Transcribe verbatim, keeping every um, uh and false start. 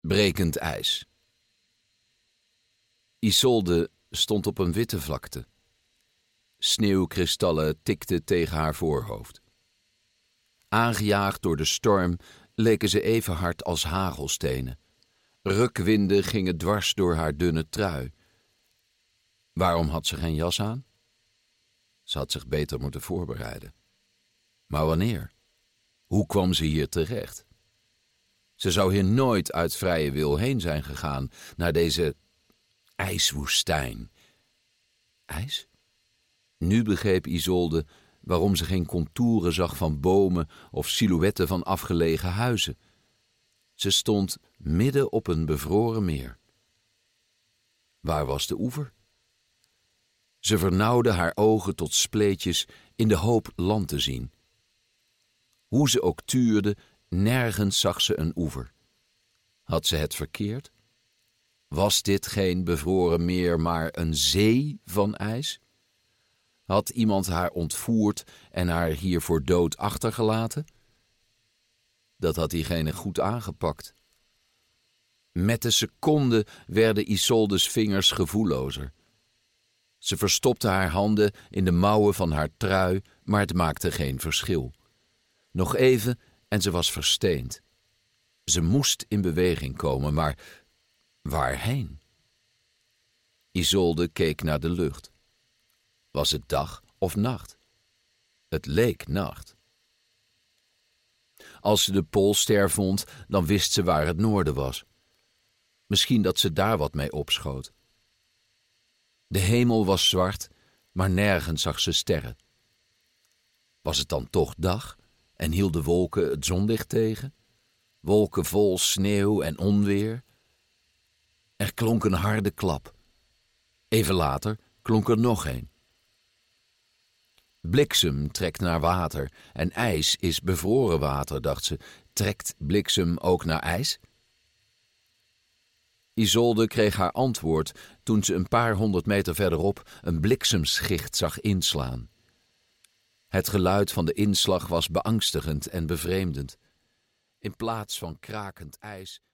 Brekend ijs. Isolde stond op een witte vlakte. Sneeuwkristallen tikten tegen haar voorhoofd. Aangejaagd door de storm leken ze even hard als hagelstenen. Rukwinden gingen dwars door haar dunne trui. Waarom had ze geen jas aan? Ze had zich beter moeten voorbereiden. Maar wanneer? Hoe kwam ze hier terecht? Ze zou hier nooit uit vrije wil heen zijn gegaan, naar deze ijswoestijn. IJs? Nu begreep Isolde waarom ze geen contouren zag van bomen of silhouetten van afgelegen huizen. Ze stond midden op een bevroren meer. Waar was de oever? Ze vernauwde haar ogen tot spleetjes in de hoop land te zien. Hoe ze ook tuurde, nergens zag ze een oever. Had ze het verkeerd? Was dit geen bevroren meer, maar een zee van ijs? Had iemand haar ontvoerd en haar hier voor dood achtergelaten? Dat had diegene goed aangepakt. Met de seconde werden Isoldes vingers gevoellozer. Ze verstopte haar handen in de mouwen van haar trui, maar het maakte geen verschil. Nog even en ze was versteend. Ze moest in beweging komen, maar waarheen? Isolde keek naar de lucht. Was het dag of nacht? Het leek nacht. Als ze de Poolster vond, dan wist ze waar het noorden was. Misschien dat ze daar wat mee opschoot. De hemel was zwart, maar nergens zag ze sterren. Was het dan toch dag en hielden wolken het zonlicht tegen? Wolken vol sneeuw en onweer? Er klonk een harde klap. Even later klonk er nog een. Bliksem trekt naar water en ijs is bevroren water, dacht ze. Trekt bliksem ook naar ijs? Isolde kreeg haar antwoord toen ze een paar honderd meter verderop een bliksemschicht zag inslaan. Het geluid van de inslag was beangstigend en bevreemdend. In plaats van krakend ijs